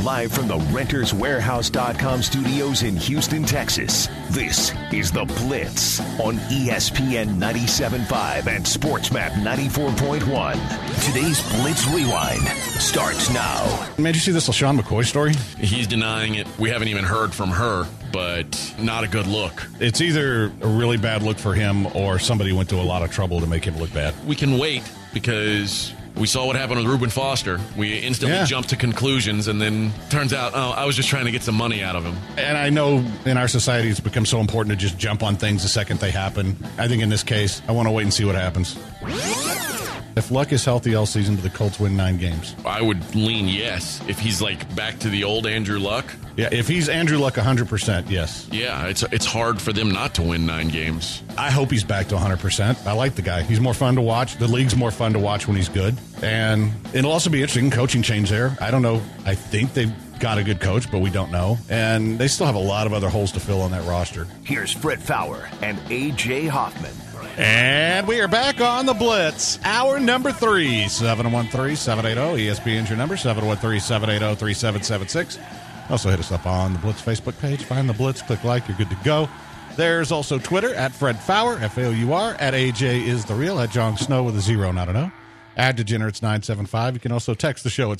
Live from the RentersWarehouse.com studios in Houston, Texas, this is The Blitz on ESPN 97.5 and SportsMap 94.1. Today's Blitz Rewind starts now. Man, did you see this LaShawn McCoy story? He's denying it. We haven't even heard from her, but not a good look. It's either a really bad look for him or somebody went to a lot of trouble to make him look bad. We can wait because we saw what happened with Reuben Foster. We instantly jumped to conclusions, and then turns out, I was just trying to get some money out of him. And I know in our society it's become so important to just jump on things the second they happen. I think in this case, I want to wait and see what happens. If Luck is healthy all season, do the Colts win 9 games? I would lean yes. If he's like back to the old Andrew Luck. Yeah, if he's Andrew Luck 100%, yes. Yeah, it's hard for them not to win 9 games. I hope he's back to 100%. I like the guy. He's more fun to watch. The league's more fun to watch when he's good. And it'll also be interesting, coaching change there. I don't know. I think they've got a good coach, but we don't know. And they still have a lot of other holes to fill on that roster. Here's Fred Faour and A.J. Hoffman. And we are back on the Blitz. Hour number 3, 713-780. ESPN's your number, 713-780-3776. Also hit us up on the Blitz Facebook page. Find the Blitz, click like, you're good to go. There's also Twitter, at Fred Faour, F-A-O-U-R, at AJ is the real, at Jon Snow with a 0, not an O, at Degenerates975. You can also text the show at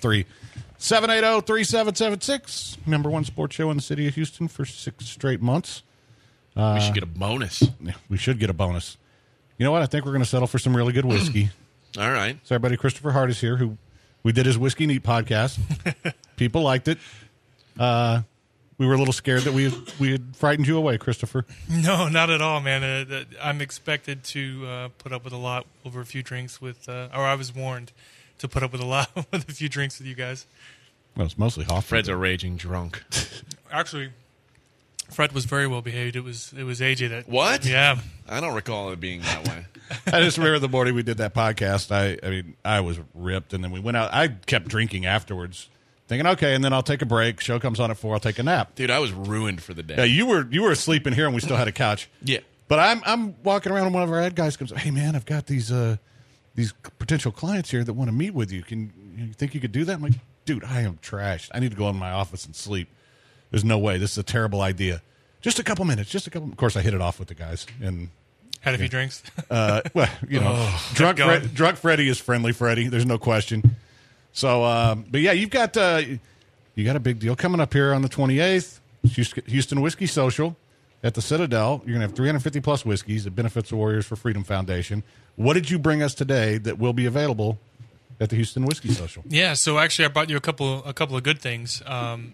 713-780-3776. Number 1 sports show in the city of Houston for 6 straight months. We should get a bonus. We should get a bonus. You know what? I think we're going to settle for some really good whiskey. All right. So our buddy Christopher Hart is here, who we did his Whiskey Neat podcast. People liked it. We were a little scared that we had frightened you away, Christopher. No, not at all, man. I'm expected to put up with a lot over a few drinks with, or I was warned to put up with a lot with a few drinks with you guys. Well, it's mostly Hoffman. Fred's a raging drunk. Actually, Fred was very well behaved. It was AJ that. What? Yeah. I don't recall it being that way. I just remember the morning we did that podcast. I mean, I was ripped, and then we went out. I kept drinking afterwards, thinking, okay, and then I'll take a break. Show comes on at 4. I'll take a nap. Dude, I was ruined for the day. Yeah, you were asleep in here, and we still had a couch. Yeah. But I'm walking around, and one of our ad guys comes, hey, man, I've got these potential clients here that want to meet with you. You think you could do that? I'm like, dude, I am trashed. I need to go in my office and sleep. There's no way. This is a terrible idea. Just a couple minutes. Of course, I hit it off with the guys. And had a few drinks. Well, you know, drunk Freddie is friendly Freddie. There's no question. So, but yeah, you got a big deal coming up here on the 28th. Houston Whiskey Social at the Citadel. You're going to have 350 plus whiskeys. It benefits the Warriors for Freedom Foundation. What did you bring us today that will be available at the Houston Whiskey Social? Yeah, so actually I brought you a couple of good things.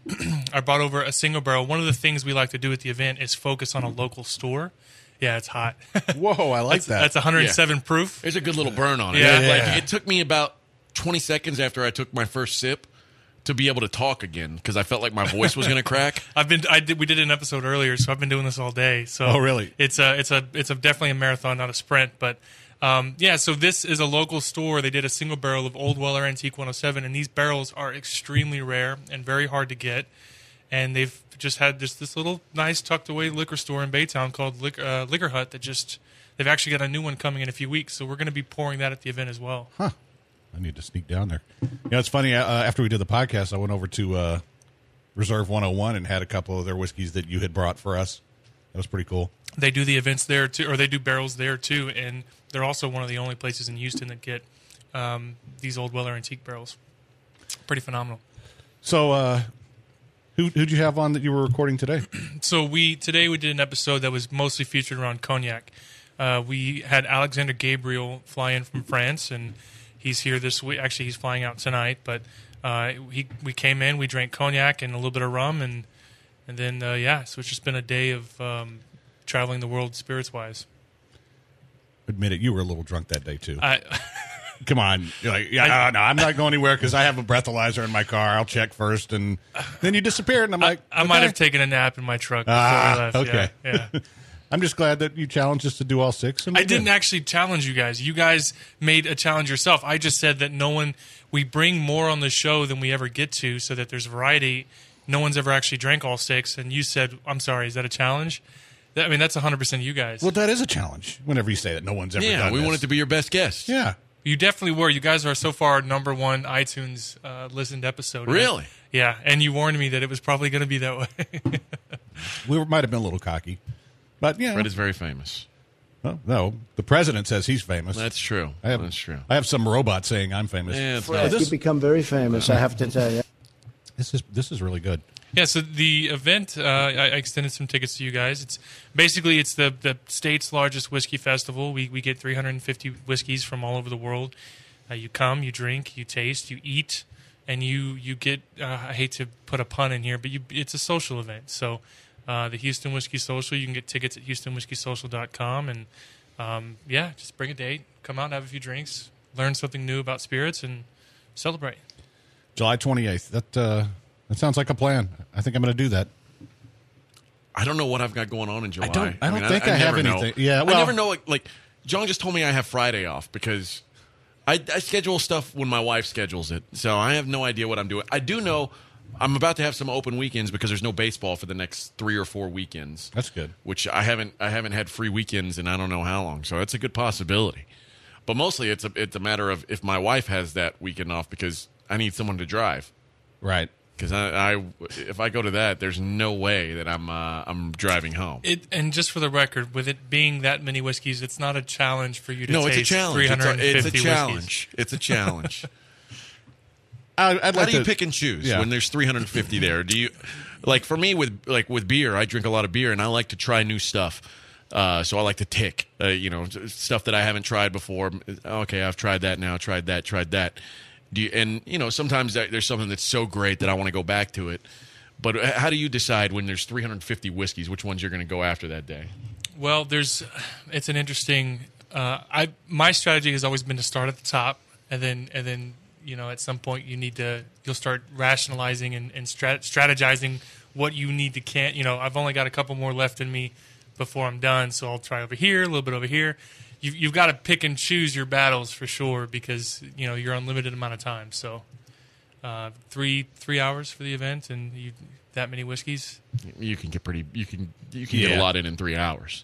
I brought over a single barrel. One of the things we like to do at the event is focus on a local store. Yeah, it's hot. Whoa, I like that. That's 107 proof. There's a good little burn on it. Yeah. Like, it took me about 20 seconds after I took my first sip to be able to talk again because I felt like my voice was going to crack. We did an episode earlier, so I've been doing this all day. So oh, really? It's definitely a marathon, not a sprint, but so this is a local store. They did a single barrel of Old Weller Antique 107, and these barrels are extremely rare and very hard to get. And they've just had this little nice tucked away liquor store in Baytown called Liquor Hut they've actually got a new one coming in a few weeks. So we're going to be pouring that at the event as well. Huh. I need to sneak down there. You know, it's funny. After we did the podcast, I went over to Reserve 101 and had a couple of their whiskeys that you had brought for us. That was pretty cool. They do the events there too, or they do barrels there too, and they're also one of the only places in Houston that get these Old Weller Antique barrels. Pretty phenomenal. So, who'd you have on that you were recording today? So today we did an episode that was mostly featured around cognac. We had Alexander Gabriel fly in from France, and he's here this week. Actually, he's flying out tonight, but we came in, we drank cognac and a little bit of rum, and then so it's just been a day of traveling the world spirits-wise. Admit it, you were a little drunk that day too. Come on. You're like, no, I'm not going anywhere because I have a breathalyzer in my car. I'll check first. And then you disappeared, and I'm like, I might have taken a nap in my truck before I left. Okay. Yeah. I'm just glad that you challenged us to do all 6. And I didn't actually challenge you guys. You guys made a challenge yourself. I just said that we bring more on the show than we ever get to so that there's variety. No one's ever actually drank all 6. And you said, I'm sorry, is that a challenge? That's 100% you guys. Well, that is a challenge whenever you say that no one's ever done we this. want it to be your best guess. Yeah. You definitely were. You guys are so far number one iTunes listened episode. Really? Yeah, and you warned me that it was probably going to be that way. We might have been a little cocky. But, yeah. Fred is very famous. Well, no, the president says he's famous. That's true. That's true. I have some robot saying I'm famous. Yeah, Fred, you've become very famous, I have to tell you. This is really good. Yeah, so the event, I extended some tickets to you guys. It's the state's largest whiskey festival. We get 350 whiskeys from all over the world. You come, you drink, you taste, you eat, and you get. I hate to put a pun in here, but it's a social event. So the Houston Whiskey Social, you can get tickets at HoustonWhiskeySocial.com, and just bring a date, come out and have a few drinks, learn something new about spirits, and celebrate. July 28th. That sounds like a plan. I think I'm going to do that. I don't know what I've got going on in July. I don't think I have anything. Yeah, well, I never know. Like John just told me I have Friday off because I schedule stuff when my wife schedules it. So I have no idea what I'm doing. I do know I'm about to have some open weekends because there's no baseball for the next 3 or 4 weekends. That's good. Which I haven't had free weekends in I don't know how long. So that's a good possibility. But mostly it's a matter of if my wife has that weekend off because I need someone to drive. Right. Because if I go to that, there's no way that I'm driving home. And just for the record, with it being that many whiskeys, it's not a challenge for you to taste it's a challenge. 350 it's a challenge. whiskeys. It's a challenge. How do you pick and choose when there's 350 there? Do you like for me with beer? I drink a lot of beer, and I like to try new stuff. So I like to tick, stuff that I haven't tried before. Okay, I've tried that now. Tried that. Sometimes there's something that's so great that I want to go back to it. But how do you decide when there's 350 whiskeys, which ones you're going to go after that day? Well, it's an interesting. My strategy has always been to start at the top, and then at some point you'll start rationalizing and strategizing what you need to I've only got a couple more left in me before I'm done, so I'll try over here, a little bit over here. You've got to pick and choose your battles for sure because you're unlimited amount of time. So 3 hours for the event and that many whiskeys. You can get get a lot in 3 hours.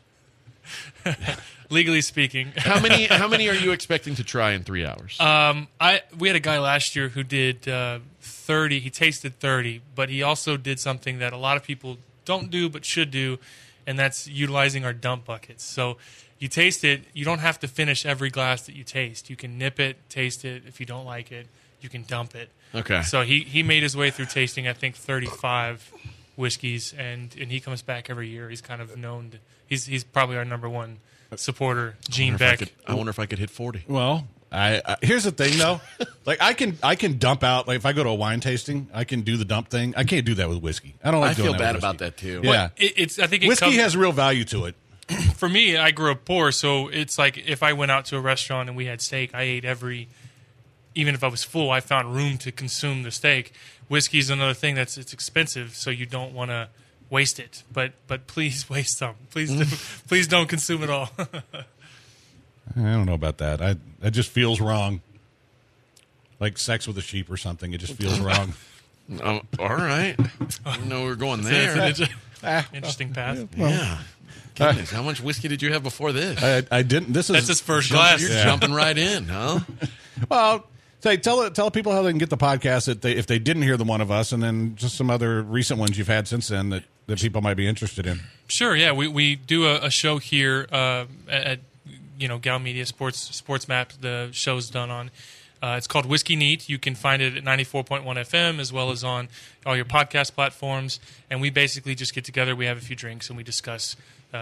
Legally speaking. How many are you expecting to try in 3 hours? We had a guy last year who did 30. He tasted 30, but he also did something that a lot of people don't do but should do, and that's utilizing our dump buckets. So you taste it, you don't have to finish every glass that you taste. You can nip it, taste it. If you don't like it, you can dump it. Okay. So he made his way through tasting, I think, 35 whiskeys, and he comes back every year. He's kind of known to, he's probably our number one supporter, Gene Beck. I wonder if I could hit 40. Well, I here's the thing though, like I can dump out. Like if I go to a wine tasting, I can do the dump thing. I can't do that with whiskey. I don't like. I doing feel that bad with about that too. Yeah, I think whiskey has real value to it. For me, I grew up poor, so it's like if I went out to a restaurant and we had steak, I ate even if I was full, I found room to consume the steak. Whiskey is another thing it's expensive, so you don't want to waste it. But please waste some. Please don't consume it all. I don't know about that. That just feels wrong. Like sex with a sheep or something. It just feels wrong. All right. I didn't know we were going there. Interesting path. Yeah. Goodness, how much whiskey did you have before this? I didn't. That's his first glass. You're jumping right in, huh? Well, tell people how they can get the podcast if they didn't hear the one of us, and then just some other recent ones you've had since then that people might be interested in. Sure. Yeah, we do a show here at Gal Media Sports Map. The show's done on. It's called Whiskey Neat. You can find it at 94.1 FM as well as on all your podcast platforms. And we basically just get together. We have a few drinks and we discuss,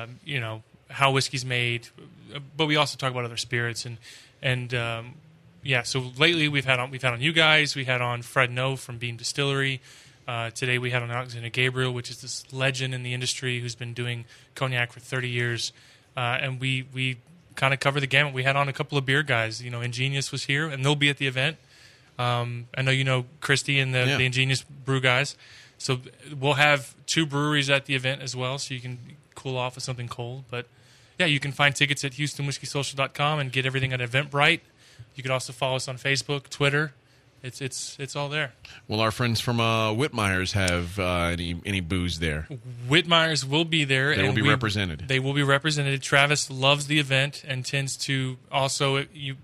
how whiskey's made. But we also talk about other spirits and So lately we've had on you guys. We had on Fred No from Beam Distillery. Today we had on Alexander Gabriel, which is this legend in the industry who's been doing cognac for 30 years. And we kind of cover the gamut. We had on a couple of beer guys. Ingenious was here, and they'll be at the event. I know you know Christy and the Ingenious brew guys. So we'll have 2 breweries at the event as well, so you can cool off with something cold. But, yeah, you can find tickets at HoustonWhiskeySocial.com and get everything at Eventbrite. You can also follow us on Facebook, Twitter. It's all there. Will our friends from Whitmeyer's have any booze there? Whitmeyer's will be there. They will be represented. They will be represented. Travis loves the event and tends to also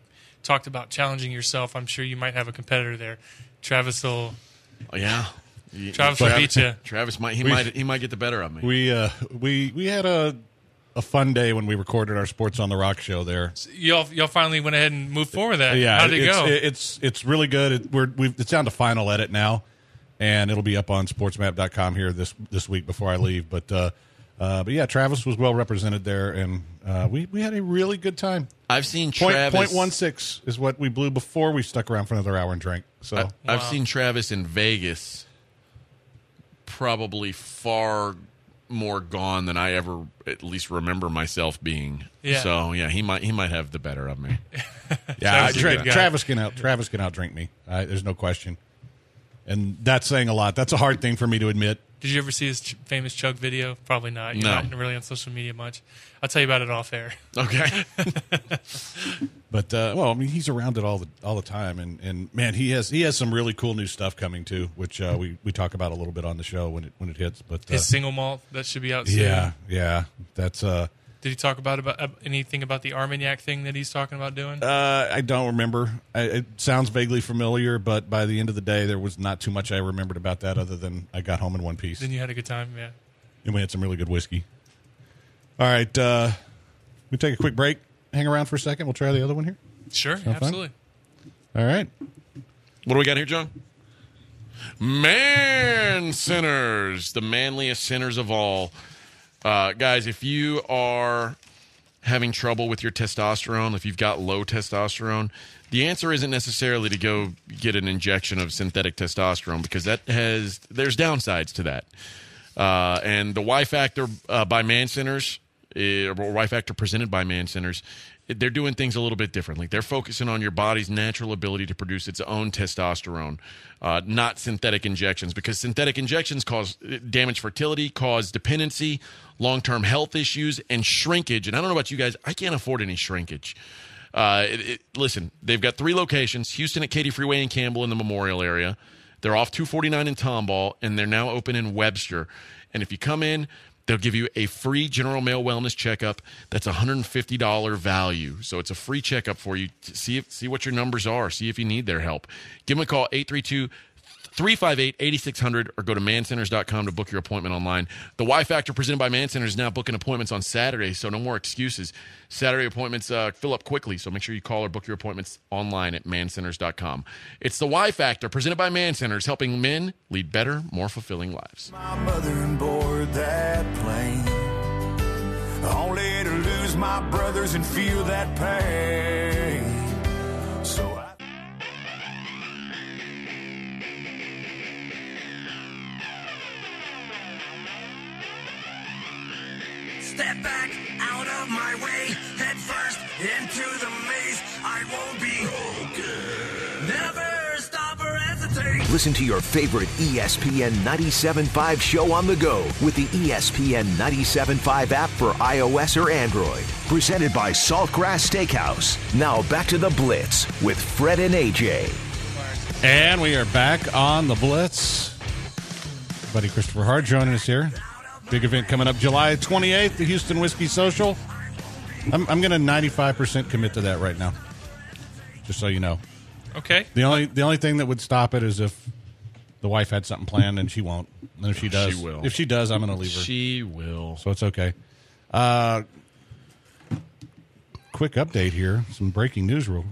talked about challenging yourself. I'm sure you might have a competitor there. Travis will. Oh, yeah. Travis will beat you. Travis might get the better of me. We had a fun day when we recorded our Sports on the Rock show there. Y'all finally went ahead and moved forward with that. Yeah, How did it go? It's really good. It's down to final edit now, and it'll be up on sportsmap.com here this week before I leave. But yeah, Travis was well represented there, and we had a really good time. I've seen Travis. 0.16 is what we blew before we stuck around for another hour and drank. So I've seen Travis in Vegas probably far more gone than I ever at least remember myself being. Yeah. So yeah, he might have the better of me. Yeah, Travis can outdrink me. There's no question. And that's saying a lot. That's a hard thing for me to admit. Did you ever see his famous chug video? Probably not. You're not really on social media much. I'll tell you about it off air. Okay. But well, I mean, he's around it all the time, and man, he has some really cool new stuff coming too, which we talk about a little bit on the show when it hits. But his single malt that should be out soon. Yeah, that's. Did he talk about anything about the Armagnac thing that he's talking about doing? I don't remember. It sounds vaguely familiar, but by the end of the day, there was not too much I remembered about that other than I got home in one piece. Then you had a good time, yeah. And we had some really good whiskey. All right, we take a quick break. Hang around for a second. We'll try the other one here. Sure, absolutely. All right. What do we got here, John? Man sinners, the manliest sinners of all. Guys, if you are having trouble with your testosterone, if you've got low testosterone, the answer isn't necessarily to go get an injection of synthetic testosterone, because there's downsides to that. And the Y Factor by Man Centers, or Y Factor presented by Man Centers, they're doing things a little bit differently. They're focusing on your body's natural ability to produce its own testosterone, not synthetic injections, because synthetic injections cause damaged fertility, cause dependency, long-term health issues, and shrinkage. And I don't know about you guys, I can't afford any shrinkage. Listen, they've got 3 locations: Houston at Katy Freeway and Campbell in the Memorial area. They're off 249 in Tomball, and they're now open in Webster. And if you come in, they'll give you a free General Mail wellness checkup. That's $150 value. So it's a free checkup for you to see what your numbers are, see if you need their help. Give them a call, 832-358-8600, or go to mancenters.com to book your appointment online. The Y Factor presented by Man Centers is now booking appointments on Saturday, so no more excuses. Saturday appointments fill up quickly, so make sure you call or book your appointments online at mancenters.com. It's the Y Factor presented by Man Centers, helping men lead better, more fulfilling lives. My mother and board that plane, only to lose my brothers and feel that pain. So step back out of my way, head first into the maze. I won't be broken. Never stop or hesitate. Listen to your favorite ESPN 97.5 show on the go with the ESPN 97.5 app for iOS or Android. Presented by Saltgrass Steakhouse. Now back to the Blitz with Fred and AJ. And we are back on the Blitz. Buddy Christopher Hart joining us here. Big event coming up July 28th, the Houston Whiskey Social. I'm going to 95% commit to that right now, just so you know. Okay. The only thing that would stop it is if the wife had something planned, and she won't. And if she does, she will. If she does, I'm going to leave her. She will. So it's okay. Quick update here. Some breaking news. Former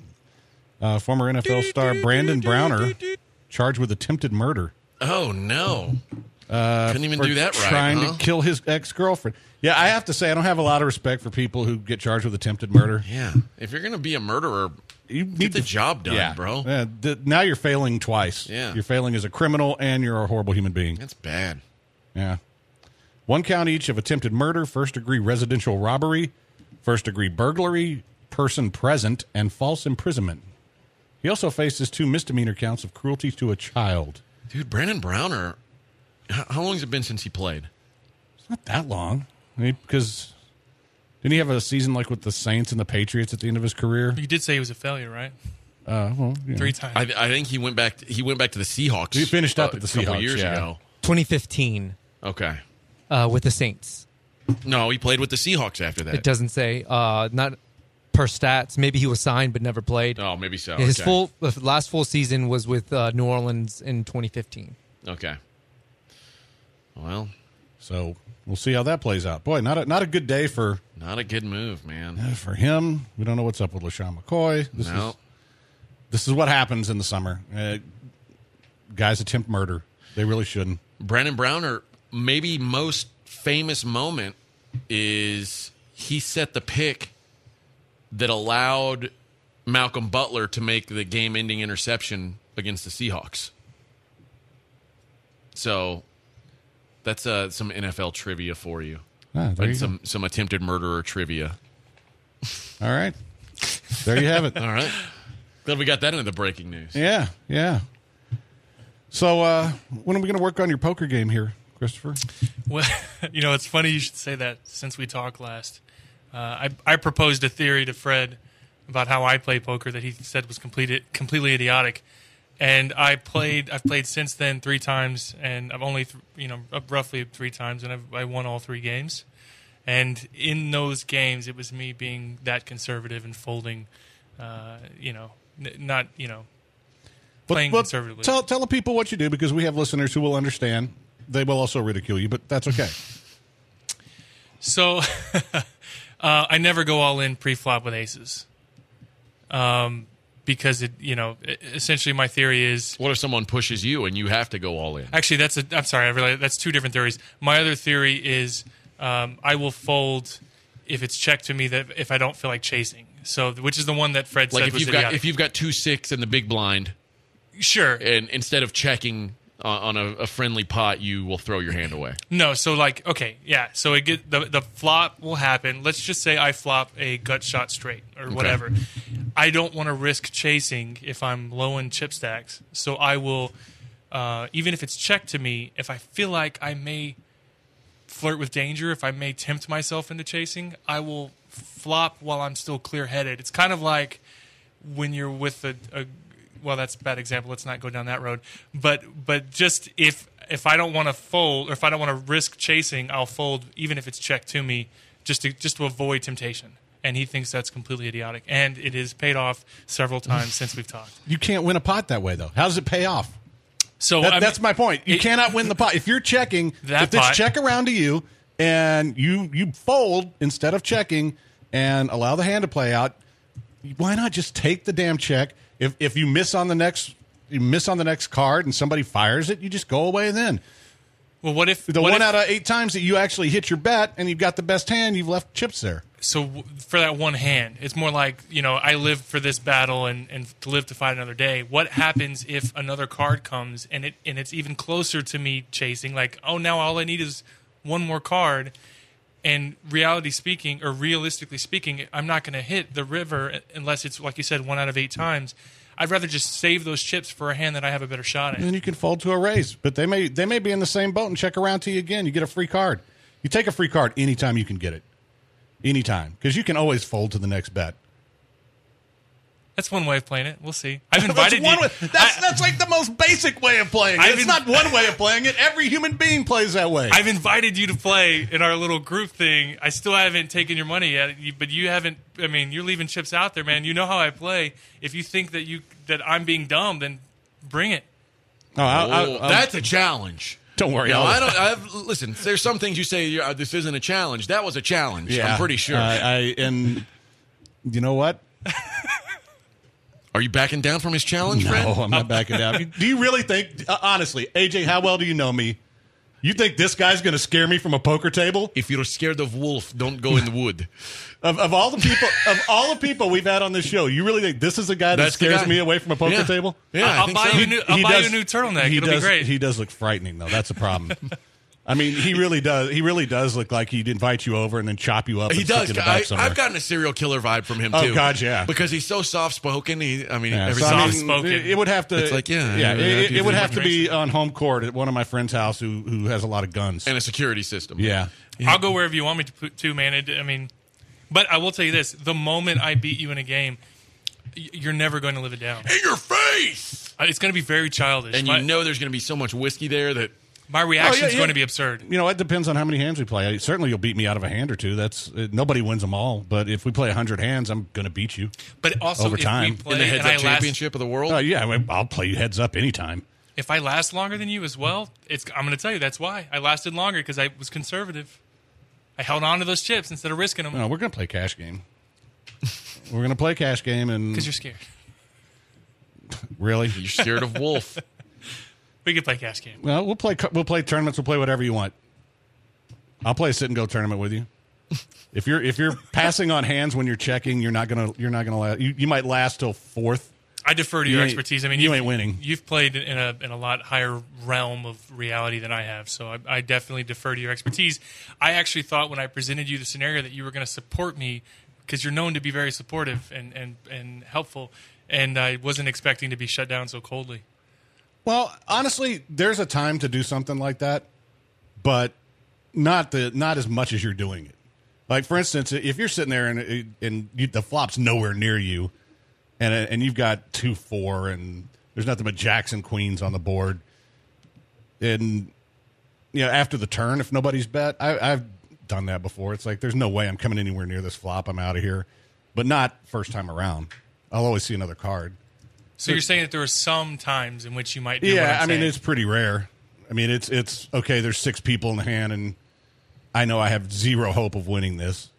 NFL star Brandon Browner charged with attempted murder. Oh, no. Couldn't even do that right, trying to kill his ex-girlfriend. Yeah, I have to say, I don't have a lot of respect for people who get charged with attempted murder. Yeah. If you're going to be a murderer, you get the job done, bro. Yeah, now you're failing twice. Yeah. You're failing as a criminal, and you're a horrible human being. That's bad. Yeah. 1 count each of attempted murder, first-degree residential robbery, first-degree burglary, person present, and false imprisonment. He also faces 2 misdemeanor counts of cruelty to a child. Dude, Brandon Browner... How long has it been since he played? It's not that long. Because didn't he have a season like with the Saints and the Patriots at the end of his career? You did say he was a failure, right? Well, 3 times. I think he went back to the Seahawks. He finished up at the a couple Seahawks years ago. 2015. Okay. With the Saints. No, he played with the Seahawks after that. It doesn't say. Not per stats. Maybe he was signed but never played. Oh, maybe so. His Okay. the last full season was with New Orleans in 2015. Okay. Well, So we'll see how that plays out. Boy, not a good day for not a good move, man. him. We don't know what's up with LaShawn McCoy. This is what happens in the summer. Guys attempt murder. They really shouldn't. Brandon Browner, maybe most famous moment is he set the pick that allowed Malcolm Butler to make the game-ending interception against the Seahawks. So that's some NFL trivia for you. There And you go. some attempted murderer trivia. All right. There you have it. All right. Glad we got that into the breaking news. Yeah. So when are we going to work on your poker game here, Christopher? Well, it's funny you should say that since we talked last. I proposed a theory to Fred about how I play poker that he said was completely idiotic. And I've played since then 3 times, and I've only, roughly 3 times, and I won all 3 games. And in those games, it was me being that conservative and folding, not playing conservatively. Tell the people what you do, because we have listeners who will understand. They will also ridicule you, but that's okay. So I never go all in pre-flop with aces. Because essentially my theory is. What if someone pushes you and you have to go all in? Actually, I'm sorry. I realize that's 2 different theories. My other theory is I will fold if it's checked to me that if I don't feel like chasing. So, which is the one that Fred said was idiotic. If you've got 2-6 in the big blind, sure, and instead of checking on a friendly pot, you will throw your hand away. No, so okay, yeah. So the flop will happen. Let's just say I flop a gut shot straight or whatever. I don't want to risk chasing if I'm low in chip stacks. So I will, even if it's checked to me, if I feel like I may flirt with danger, if I may tempt myself into chasing, I will flop while I'm still clear-headed. It's kind of like when you're with well, that's a bad example. Let's not go down that road. But just if I don't want to fold, or if I don't want to risk chasing, I'll fold even if it's checked to me, just to avoid temptation. And he thinks that's completely idiotic, and it has paid off several times since we've talked. You can't win a pot that way, though. How does it pay off? So that's my point. You cannot win the pot if you're checking. If it's check around to you and you fold instead of checking and allow the hand to play out, why not just take the damn check? If you miss on the next card and somebody fires it, you just go away then. Well, what if one out of 8 times that you actually hit your bet and you've got the best hand, you've left chips there? So for that one hand, it's more like, I live for this battle and to live to fight another day. What happens if another card comes and it's even closer to me chasing? Like, oh, now all I need is one more card. And realistically speaking, I'm not going to hit the river unless it's, like you said, 1 out of 8 times. I'd rather just save those chips for a hand that I have a better shot at. And then you can fold to a raise. But they may be in the same boat and check around to you again. You get a free card. You take a free card anytime you can get it. Anytime. Because you can always fold to the next bet. That's one way of playing it. We'll see. I've invited you. That's like the most basic way of playing it. It's not one way of playing it. Every human being plays that way. I've invited you to play in our little group thing. I still haven't taken your money yet, but you haven't. I mean, you're leaving chips out there, man. You know how I play. If you think that I'm being dumb, then bring it. That's a challenge. Don't worry. Listen, there's some things you say this isn't a challenge. That was a challenge. Yeah, I'm pretty sure. And you know what? Are you backing down from his challenge, No, Fred? I'm not backing down. Do you really think, honestly, AJ, how well do you know me? You think this guy's going to scare me from a poker table? If you're scared of wolf, don't go in the wood. Of all the people we've had on this show, you really think this is a guy that scares me away from a poker table? Yeah, I'll buy you a new turtleneck. It'll be great. He does look frightening, though. That's a problem. I mean, he really does. He really does look like he'd invite you over and then chop you up. He does. I've gotten a serial killer vibe from him too. Oh God, yeah. Because he's so soft spoken. Soft spoken. It would have to. It's like it would have to be on home court at one of my friend's house who has a lot of guns and a security system. Yeah. I'll go wherever you want me to, man. But I will tell you this: the moment I beat you in a game, you're never going to live it down. In your face. It's going to be very childish. And there's going to be so much whiskey there that. My reaction is yeah. going to be absurd. You know, it depends on how many hands we play. Certainly, you'll beat me out of a hand or two. Nobody wins them all. But if we play 100 hands, I'm going to beat you. But also, over time. if we play In the and heads-up championship of the world? Yeah, I'll play you heads up anytime. if I last longer than you as well, I'm going to tell you that's why. I lasted longer because I was conservative. I held on to those chips instead of risking them. No, we're going to play cash game. We're going to play cash game. Because you're scared. Really? You're scared of Wolf. We could play cash game. Well, we'll play tournaments. We'll play whatever you want. I'll play a sit and go tournament with you. If you're passing on hands when you're checking, you're not gonna last. You might last till fourth. I defer to your expertise. I mean, you ain't winning. You've played in a lot higher realm of reality than I have, so I definitely defer to your expertise. I actually thought when I presented you the scenario that you were going to support me because you're known to be very supportive and helpful, and I wasn't expecting to be shut down so coldly. Well, honestly, there's a time to do something like that, but not as much as you're doing it. Like, for instance, if you're sitting there and the flop's nowhere near you, and you've got 2-4, and there's nothing but jacks and queens on the board, and after the turn, if nobody's bet, I've done that before. It's like there's no way I'm coming anywhere near this flop. I'm out of here, but not first time around. I'll always see another card. So you're saying that there are some times in which you might do what Yeah, I'm I mean, saying. it's pretty rare. I mean, it's okay, there's 6 people in the hand, and I know I have zero hope of winning this.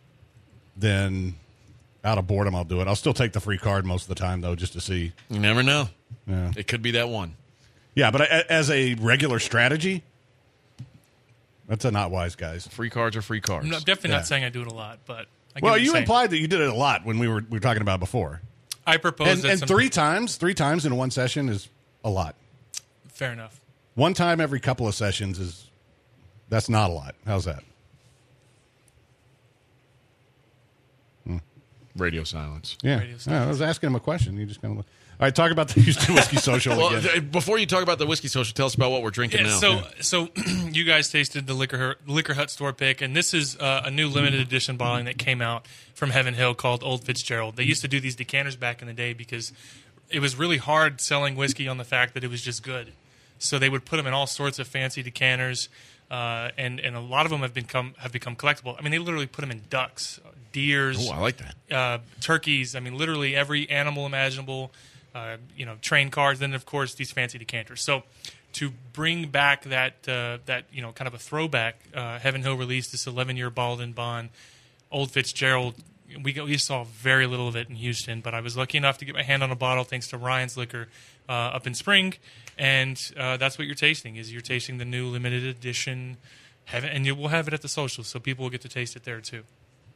Then, out of boredom, I'll do it. I'll still take the free card most of the time, though, just to see. You never know. Yeah, It could be that one. yeah, but as a regular strategy, that's a not wise, guys. Free cards are free cards. I'm definitely Yeah. not saying I do it a lot, but I get Well, what you're you saying. implied that you did it a lot when we were talking about before. I propose that And some, three times in one session is a lot. fair enough. One time every couple of sessions that's not a lot. How's that? Radio silence. Yeah. Radio I was asking him a question. You just kind of. All right, talk about the Houston Whiskey Social Well, again. before you talk about the Whiskey Social, tell us about what we're drinking Yeah, now. so you guys tasted the Liquor Hut store pick, and this is a new limited edition bottling that came out from Heaven Hill called Old Fitzgerald. They used to do these decanters back in the day because it was really hard selling whiskey on the fact that it was just good. So they would put them in all sorts of fancy decanters, and a lot of them have become collectible. I mean, they literally put them in ducks, deers, Oh, I like that. turkeys. I mean, literally every animal imaginable. Train cards, and of course these fancy decanters. So, to bring back that kind of a throwback, Heaven Hill released this 11-year bottled in bond, Old Fitzgerald. We saw very little of it in Houston, but I was lucky enough to get my hand on a bottle thanks to Ryan's Liquor up in Spring, and that's what you're tasting. You're tasting the new limited edition Heaven, and we'll have it at the social, so people will get to taste it there too.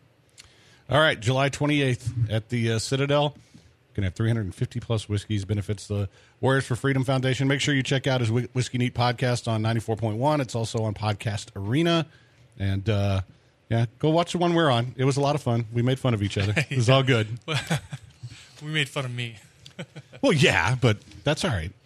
All right, July 28th at the Citadel. Going to have 350 plus whiskeys. Benefits the Warriors for Freedom Foundation. Make sure you check out his Whiskey Neat podcast on 94.1. It's also on Podcast Arena. And, go watch the one we're on. It was a lot of fun. We made fun of each other. It was all good. We made fun of me. Well, yeah, but that's all right.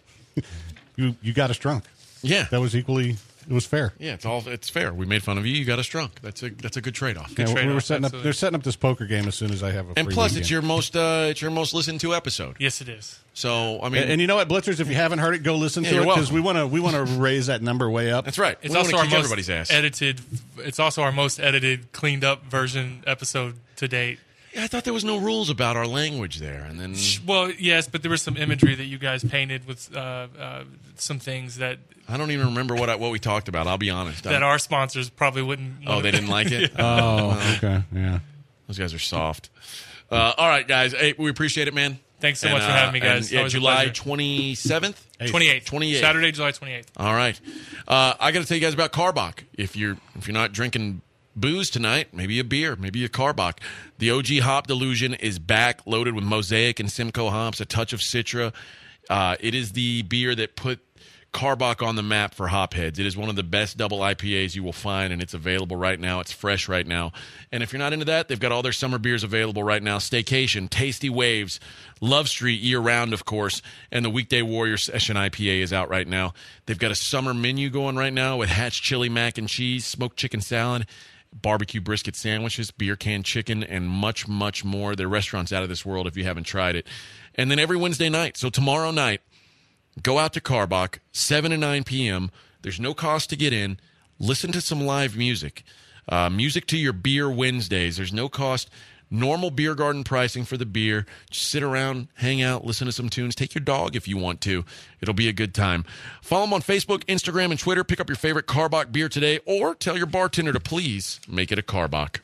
You got us drunk. Yeah. That was equally... It was fair. Yeah, it's fair. We made fun of you. You got us drunk. That's a good trade-off. Yeah, we trade-off, were setting up. absolutely. They're setting up this poker game as soon as I have a. And free plus, win it's game. your most listened to episode. Yes, it is. So I mean, And you know what, Blitzers? If you haven't heard it, go listen to you're it because welcome. we want to raise that number way up. that's right. It's We also want our to kick most everybody's ass. edited. It's also our most edited, cleaned up version episode to date. Yeah, I thought there was no rules about our language there, and then Well, yes, but there was some imagery that you guys painted with some things that I don't even remember what we talked about. I'll be honest. our sponsors probably wouldn't. Oh, they didn't like it. Oh, okay, yeah. Those guys are soft. All right, guys. Hey, we appreciate it, man. Thanks so much for having me, guys. Yeah, Always a July pleasure. 27th. 28th. Saturday, July 28th. All right. I got to tell you guys about Karbach. If you're not drinking booze tonight, maybe a beer, maybe a Karbach. The OG Hop Delusion is back, loaded with Mosaic and Simcoe hops, a touch of Citra. It is the beer that put Karbach on the map for hopheads. It is one of the best double IPAs you will find, and it's available right now. It's fresh right now. And if you're not into that, they've got all their summer beers available right now. Staycation, Tasty Waves, Love Street year-round, of course, and the Weekday Warrior Session IPA is out right now. They've got a summer menu going right now with Hatch Chili Mac and Cheese, smoked chicken salad, barbecue brisket sandwiches, beer can chicken, and much, much more. Their restaurant's out of this world if you haven't tried it. And then every Wednesday night, so tomorrow night, go out to Karbach, 7 to 9 p.m., There's no cost to get in. Listen to some live music. Music to your beer Wednesdays. There's no cost. Normal beer garden pricing for the beer. Just sit around, hang out, listen to some tunes. Take your dog if you want to. It'll be a good time. Follow them on Facebook, Instagram, and Twitter. Pick up your favorite Karbach beer today, or tell your bartender to please make it a Karbach.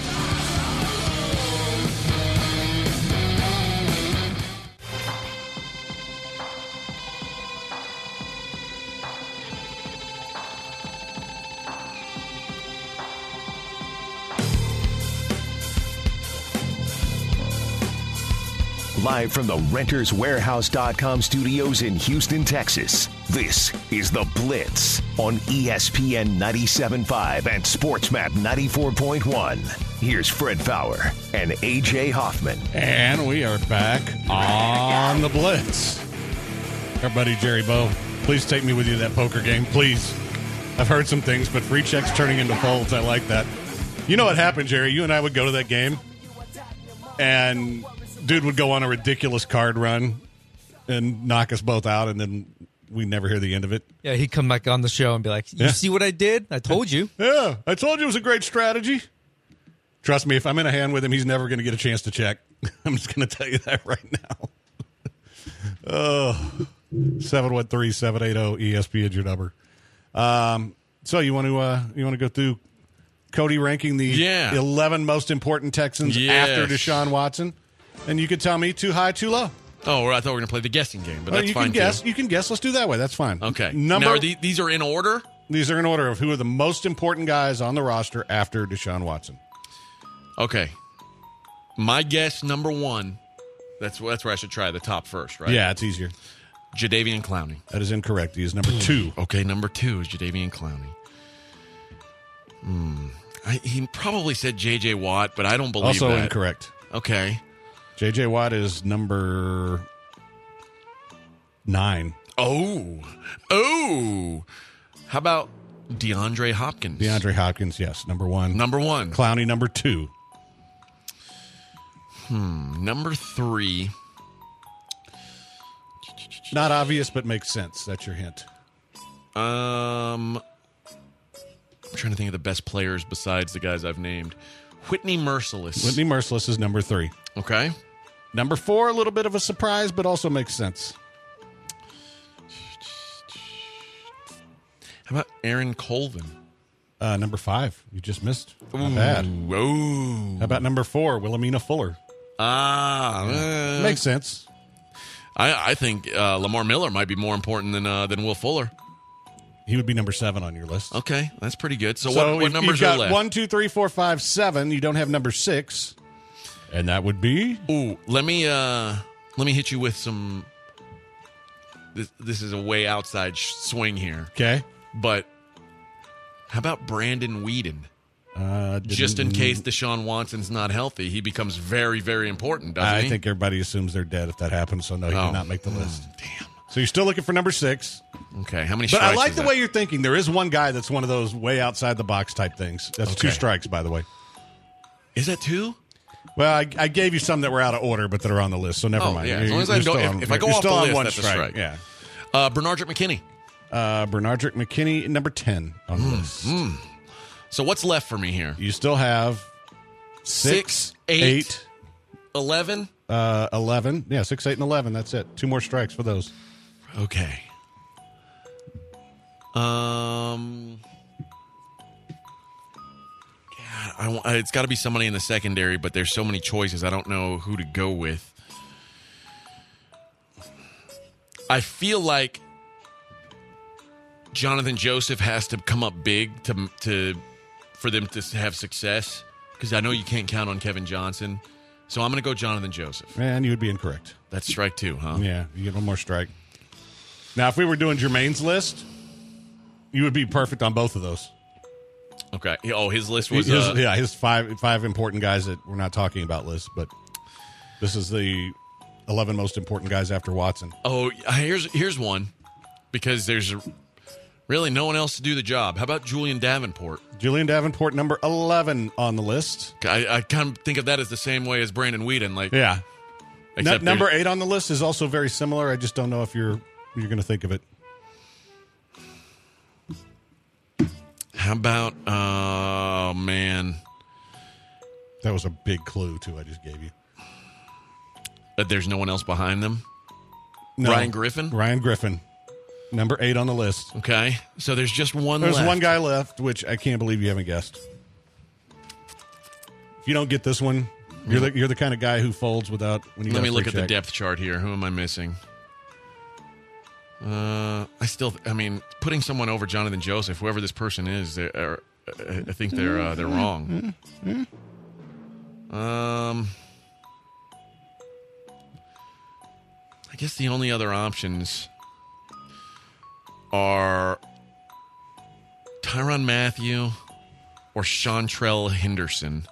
Live from the RentersWarehouse.com studios in Houston, Texas, this is The Blitz on ESPN 97.5 and SportsMap 94.1. Here's Fred Fowler and A.J. Hoffman. And we are back on The Blitz. Everybody, Jerry Bow, please take me with you to that poker game, please. I've heard some things, but free checks turning into folds, I like that. You know what happened, Jerry? You and I would go to that game, and dude would go on a ridiculous card run and knock us both out, and then we never hear the end of it. Yeah, he'd come back on the show and be like, you see what I did? I told you. Yeah, I told you it was a great strategy. Trust me, if I'm in a hand with him, he's never going to get a chance to check. I'm just going to tell you that right now. 713-780-ESPN is your number. So you want to go through Cody ranking the 11 most important Texans after Deshaun Watson? And you could tell me too high, too low. Oh, I thought we were going to play the guessing game, but that's you fine, can guess. too. You can guess. Let's do that way. That's fine. Okay. Now, these are in order? These are in order of who are the most important guys on the roster after Deshaun Watson. Okay. My guess, number one, that's where I should try the top first, right? Yeah, it's easier. Jadeveon Clowney. That is incorrect. He is number 2. Okay, number 2 is Jadeveon Clowney. He probably said J.J. Watt, but I don't believe also that. Also incorrect. Okay. J.J. Watt is number 9. Oh. How about DeAndre Hopkins? DeAndre Hopkins, yes, number 1. Number 1. Clowney, number 2. Number 3. Not obvious, but makes sense. That's your hint. I'm trying to think of the best players besides the guys I've named. Whitney Merciless. Whitney Merciless is number 3. Okay. Number 4, a little bit of a surprise, but also makes sense. How about Aaron Colvin? Number 5. You just missed. Not bad. Whoa. How about number 4, Wilhelmina Fuller? Makes sense. I think Lamar Miller might be more important than Will Fuller. He would be number 7 on your list. Okay, that's pretty good. So what numbers you've got are left? 1, 2, 3, 4, 5, 7. You don't have number 6, and that would be. Ooh, let me hit you with some. This is a way outside swing here. Okay, but how about Brandon Weeden? Just in case Deshaun Watson's not healthy, he becomes very, very important, doesn't he? I think everybody assumes they're dead if that happens, so no, he did not make the list. Damn. So you're still looking for number 6. Okay, how many But strikes I like is the that? way you're thinking. There is one guy that's one of those way outside the box type things. That's 2 strikes, by the way. Is that 2? Well, I gave you some that were out of order, but that are on the list, so never mind. Yeah, as long as I don't, if I go off the list, that's a strike. Yeah. Bernardrick McKinney. Bernardrick McKinney, number 10 on the list. So what's left for me here? You still have 6, 8, 11. 11. Yeah, 6, 8, and 11. That's it. 2 more strikes for those. Okay. It's got to be somebody in the secondary, but there's so many choices. I don't know who to go with. I feel like Jonathan Joseph has to come up big for them to have success, because I know you can't count on Kevin Johnson. So I'm going to go Jonathan Joseph. Man, you would be incorrect. That's strike 2, huh? Yeah, you get one more strike. Now, if we were doing Jermaine's list, you would be perfect on both of those. Okay. Oh, his list was... his five important guys that we're not talking about list, but this is the 11 most important guys after Watson. Oh, here's one, because there's really no one else to do the job. How about Julian Davenport? Julian Davenport, number 11 on the list. I kind of think of that as the same way as Brandon Weeden. Yeah. Except number 8 on the list is also very similar. I just don't know if you're going to think of it. How about, oh, man. That was a big clue, too, I just gave you. There's no one else behind them? No. Ryan Griffin? Ryan Griffin. Number 8 on the list. Okay. So there's just one There's left. one guy left, which I can't believe you haven't guessed. If you don't get this one, you're the kind of guy who folds without when you. Let got me a look free at the check. depth chart here. Who am I missing? Putting someone over Jonathan Joseph, whoever this person is, I think they're wrong. I guess the only other options are Tyrann Mathieu or Chantrell Henderson.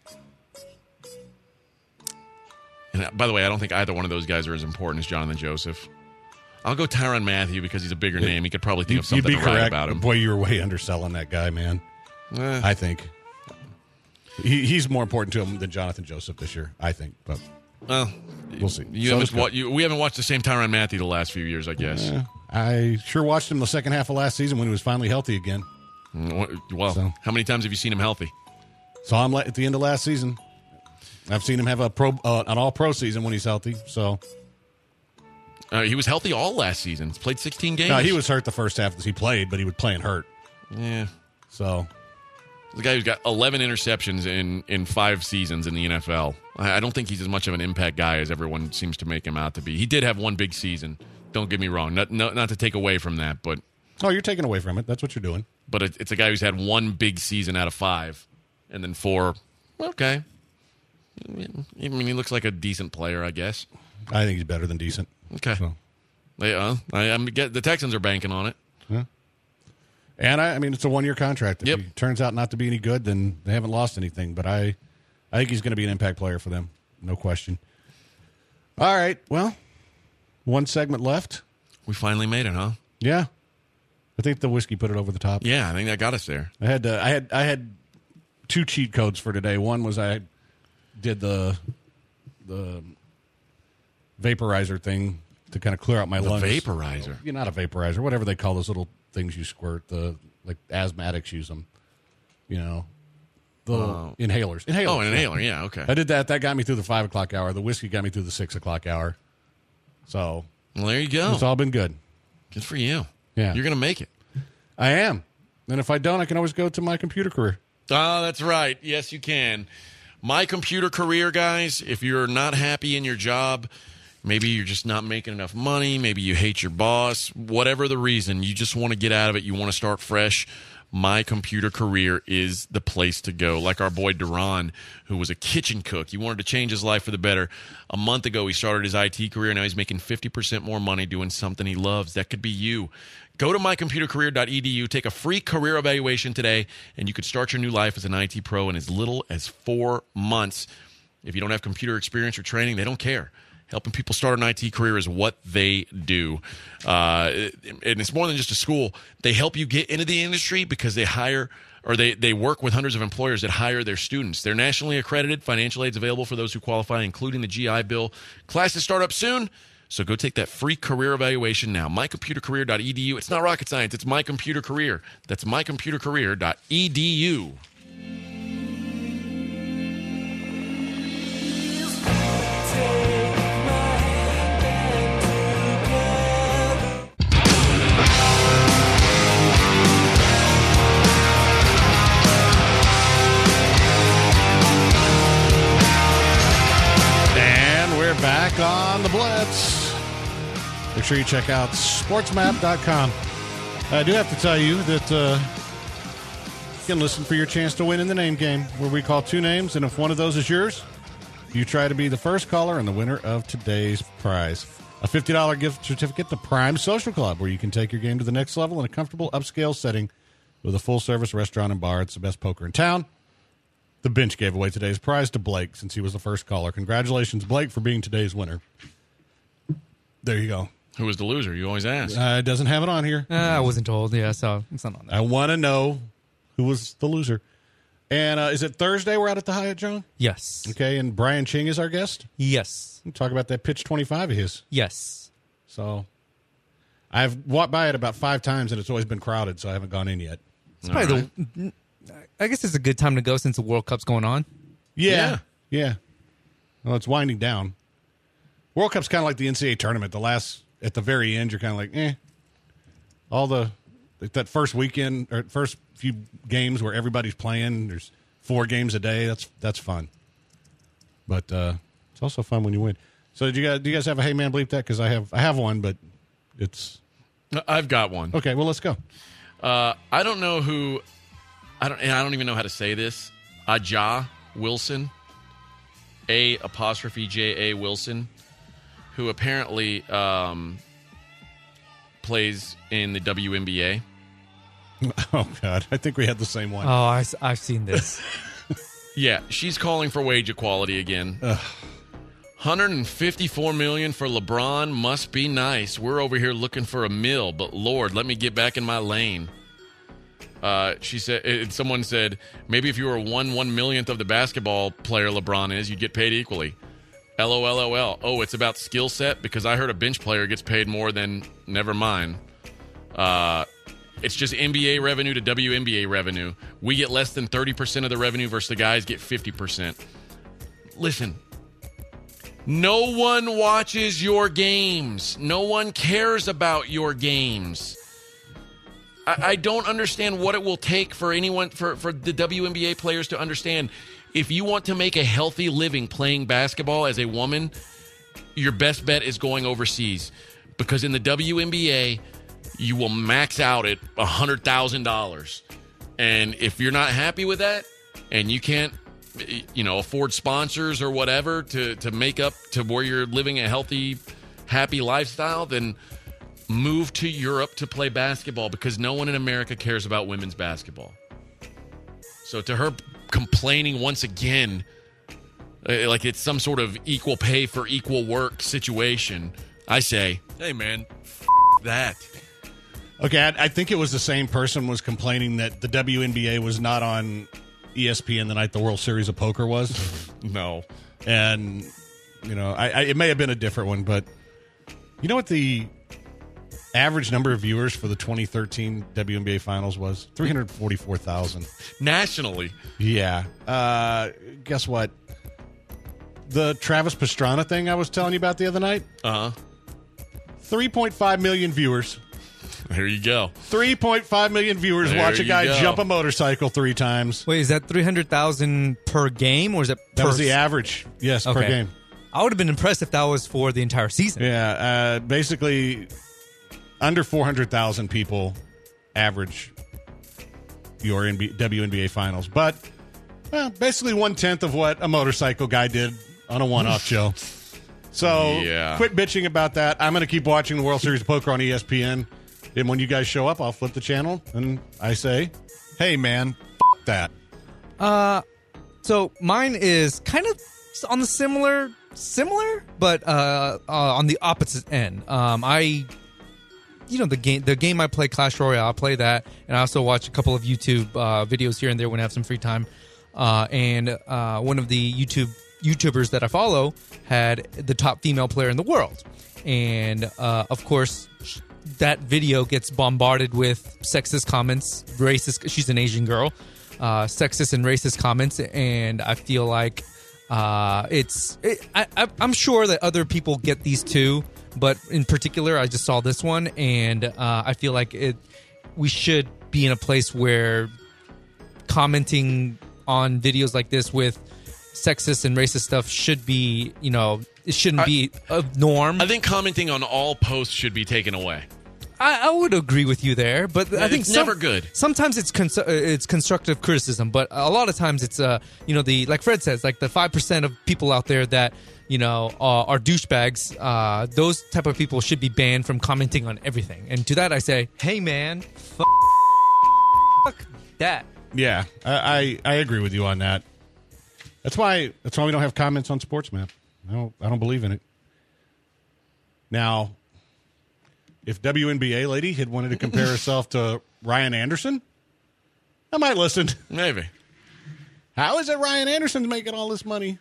And by the way, I don't think either one of those guys are as important as Jonathan Joseph. I'll go Tyrann Mathieu because he's a bigger name. He could probably think of something You'd be to write correct. about him. Boy, you were way underselling that guy, man. I think he's more important to him than Jonathan Joseph this year. I think, but Well, we'll see. We haven't watched the same Tyrann Mathieu the last few years, I guess. I sure watched him the second half of last season when he was finally healthy again. Well, how many times have you seen him healthy? Saw him at the end of last season. I've seen him have an all-pro season when he's healthy. So he was healthy all last season. He's played 16 games. no, he was hurt the first half as he played, but he was playing hurt. Yeah. So The guy who's got 11 interceptions in 5 seasons in the NFL. I don't think he's as much of an impact guy as everyone seems to make him out to be. He did have one big season. Don't get me wrong. Not to take away from that, but you're taking away from it. That's what you're doing. But it's a guy who's had one big season out of 5, and then 4. Okay. I mean, he looks like a decent player, I guess. I think he's better than decent. Okay. So. The Texans are banking on it. Yeah. And I mean, it's a 1-year contract. If he turns out not to be any good, then they haven't lost anything. But I think he's going to be an impact player for them. No question. All right. Well, one segment left. We finally made it, huh? Yeah. I think the whiskey put it over the top. Yeah, I think that got us there. I had 2 cheat codes for today. One was I did the vaporizer thing to kind of clear out my lungs. Vaporizer? You're not a vaporizer. Whatever they call those little things you squirt. Like asthmatics use them. You know, the inhalers. Oh, an inhaler. Yeah, okay. I did that. That got me through the 5 o'clock hour. The whiskey got me through the 6 o'clock hour. So well, there you go. It's all been good. Good for you. Yeah. You're going to make it. I am. And if I don't, I can always go to my computer career. Oh, that's right. Yes, you can. My computer career, guys, if you're not happy in your job, maybe you're just not making enough money, maybe you hate your boss, whatever the reason, you just want to get out of it, you want to start fresh, My Computer Career is the place to go. Like our boy Duran, who was a kitchen cook. He wanted to change his life for the better. A month ago, he started his IT career. Now he's making 50% more money doing something he loves. That could be you. Go to mycomputercareer.edu, take a free career evaluation today, and you could start your new life as an IT pro in as little as 4 months. If you don't have computer experience or training, they don't care. Helping people start an IT career is what they do. And it's more than just a school. They help you get into the industry because they hire or they work with hundreds of employers that hire their students. They're nationally accredited. Financial aid's available for those who qualify, including the GI Bill. Classes start up soon. So go take that free career evaluation now. mycomputercareer.edu. It's not rocket science. It's My Computer Career. That's mycomputercareer.edu. And we're back on the Blitz. Make sure you check out sportsmap.com. I do have to tell you that you can listen for your chance to win in the name game, where we call 2 names, and if one of those is yours, you try to be the first caller and the winner of today's prize. A $50 gift certificate to Prime Social Club, where you can take your game to the next level in a comfortable upscale setting with a full-service restaurant and bar. It's the best poker in town. The Bench gave away today's prize to Blake since he was the first caller. Congratulations, Blake, for being today's winner. There you go. Who was the loser? You always ask. It doesn't have it on here. I wasn't told. Yeah, so it's not on there. I want to know who was the loser. And is it Thursday we're out at the Hyatt, John? Yes. Okay, and Brian Ching is our guest? Yes. We'll talk about that pitch 25 of his. Yes. So I've walked by it about 5 times, and it's always been crowded, so I haven't gone in yet. It's probably I guess it's a good time to go since the World Cup's going on. Yeah. Well, it's winding down. World Cup's kind of like the NCAA tournament. At the very end, you're kind of like, all that first weekend or first few games where everybody's playing. There's 4 games a day. That's fun. But it's also fun when you win. So do you guys have a hey man bleep that? Because I have one, but it's I've got one. Okay, well let's go. I don't know who. I don't even know how to say this. Aja Wilson, A''J''A Wilson, who apparently plays in the WNBA. Oh God, I think we had the same one. Oh, I've seen this. Yeah, she's calling for wage equality again. $154 million for LeBron must be nice. We're over here looking for a mill, but Lord, let me get back in my lane. She said. Someone said maybe if you were 1/1,000,000th of the basketball player LeBron is, you'd get paid equally. LOL. Oh, it's about skill set because I heard a bench player gets paid more than. Never mind. It's just NBA revenue to WNBA revenue. We get less than 30% of the revenue versus the guys get 50%. Listen, no one watches your games. No one cares about your games. I don't understand what it will take for anyone, for the WNBA players to understand. If you want to make a healthy living playing basketball as a woman, your best bet is going overseas. Because in the WNBA, you will max out at $100,000. And if you're not happy with that and you can't, afford sponsors or whatever to make up to where you're living a healthy, happy lifestyle, then move to Europe to play basketball because no one in America cares about women's basketball. So to her complaining once again, like it's some sort of equal pay for equal work situation, I say, hey man, that. Okay, I think it was the same person was complaining that the WNBA was not on ESPN the night the World Series of Poker was. No. And, it may have been a different one, but you know what the average number of viewers for the 2013 WNBA Finals was? 344,000. Nationally. Yeah. Guess what? The Travis Pastrana thing I was telling you about the other night? 3.5 million viewers. There you go. 3.5 million viewers watch a guy jump a motorcycle 3 times. Wait, is that 300,000 per game, or is it per... That was the average, yes, per game. I would have been impressed if that was for the entire season. Yeah, basically under 400,000 people average your WNBA Finals. But, basically 1/10 of what a motorcycle guy did on a one-off show. So, quit bitching about that. I'm going to keep watching the World Series of Poker on ESPN. And when you guys show up, I'll flip the channel and I say, hey, man, that. So mine is kind of on the similar, but on the opposite end. The game I play, Clash Royale, I play that. And I also watch a couple of YouTube videos here and there when I have some free time. And one of the YouTubers that I follow had the top female player in the world. And, of course, that video gets bombarded with sexist comments, racist. She's an Asian girl, sexist and racist comments, and I feel like I'm sure that other people get these too, but in particular, I just saw this one, and I feel like we should be in a place where commenting on videos like this with sexist and racist stuff should be, it shouldn't be a norm. I think commenting on all posts should be taken away. I would agree with you there, but I think it's never good. Sometimes it's constructive criticism, but a lot of times it's like Fred says, like the 5% of people out there that are douchebags. Those type of people should be banned from commenting on everything. And to that, I say, hey man, fuck that. Yeah, I agree with you on that. That's why we don't have comments on SportsMap. I don't believe in it. Now, if WNBA lady had wanted to compare herself to Ryan Anderson, I might listen. Maybe. How is it Ryan Anderson's making all this money?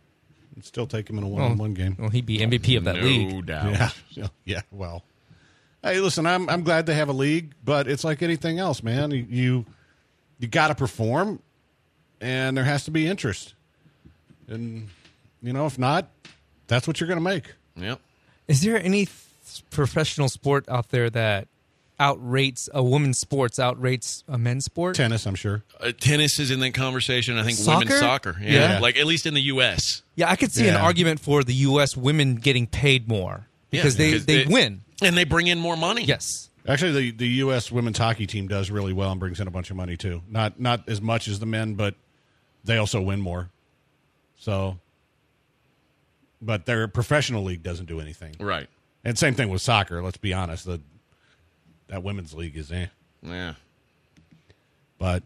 I'd still take him in a one-on-one game. Well, he'd be MVP of that league. No doubt. Yeah. Well, Hey, listen, I'm glad they have a league, but it's like anything else, man. You got to perform, and there has to be interest. And, if not, that's what you're going to make. Yep. Is there any professional sport out there that outrates a women's sports, outrates a men's sport? Tennis, I'm sure. Tennis is in that conversation. I think Soccer? women's soccer. Yeah. Like at least in the U.S. Yeah, I could see an argument for the U.S. women getting paid more because they win. And they bring in more money. Yes. Actually, the U.S. women's hockey team does really well and brings in a bunch of money, too. Not as much as the men, but they also win more. So, but their professional league doesn't do anything. Right. And same thing with soccer, let's be honest. That women's league is Yeah. But,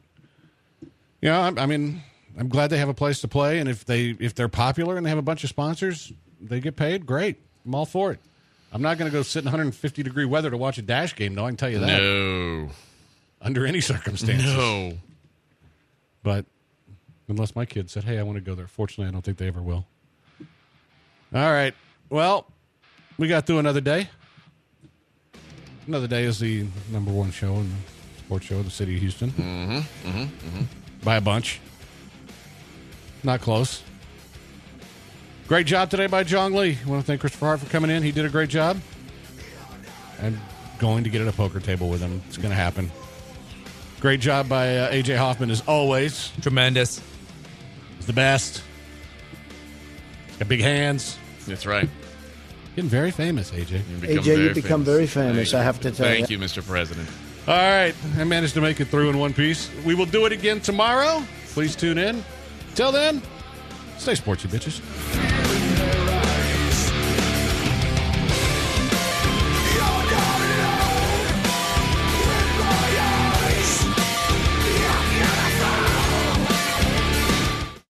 I'm glad they have a place to play, and if they're popular and they have a bunch of sponsors, they get paid, great. I'm all for it. I'm not going to go sit in 150-degree weather to watch a Dash game, though, I can tell you that. No. Under any circumstances. No. But unless my kid said, hey, I want to go there. Fortunately, I don't think they ever will. All right. Well, we got through another day. Another day is the number one show in the sports show in the city of Houston. By a bunch. Not close. Great job today by Jong Lee. I want to thank Christopher Hart for coming in. He did a great job. I'm going to get at a poker table with him. It's going to happen. Great job by AJ Hoffman as always. Tremendous. He's the best. He's got big hands. That's right. Getting very famous, AJ. You've become very famous, I have to tell you. Thank you, Mr. President. All right. I managed to make it through in one piece. We will do it again tomorrow. Please tune in. Till then, stay sportsy, bitches.